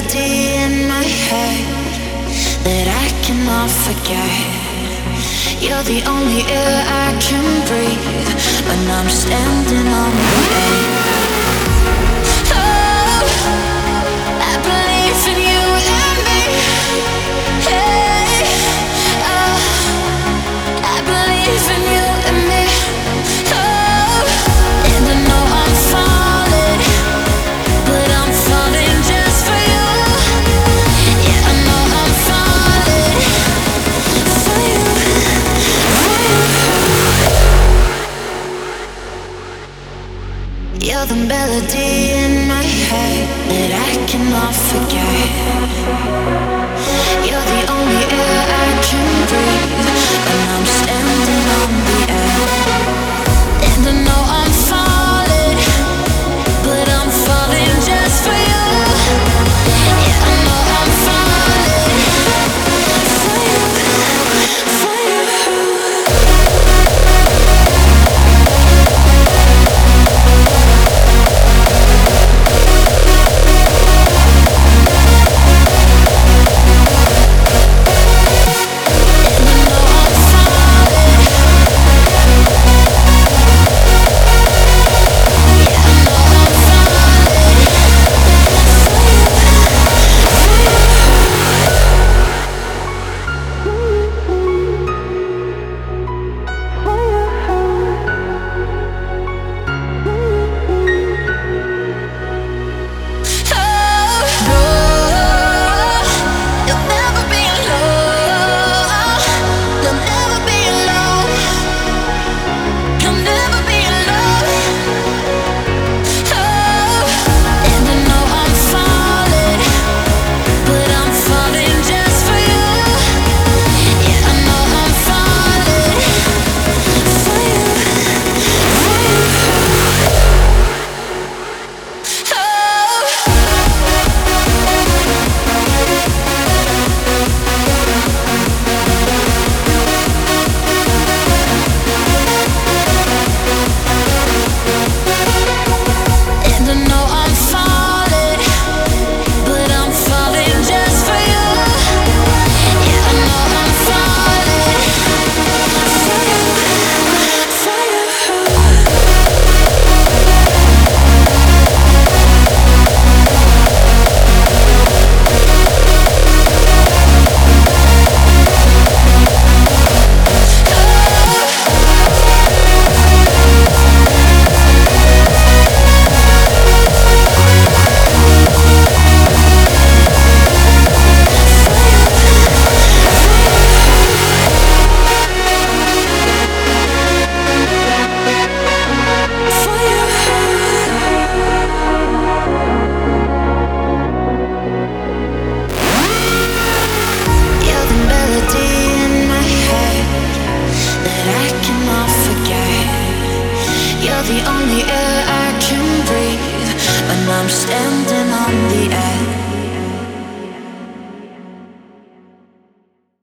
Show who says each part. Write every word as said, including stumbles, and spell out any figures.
Speaker 1: melody in my head that I cannot forget. You're the only air I can breathe when I'm standing on the edge. Oh, I believe in you and me. Hey, oh, I believe in you and me. Oh, and I know I'm falling, but I'm falling just for you. Yeah, I know I'm falling for you, for you. You're the melody in my head that I cannot forget. You're the only air I can breathe.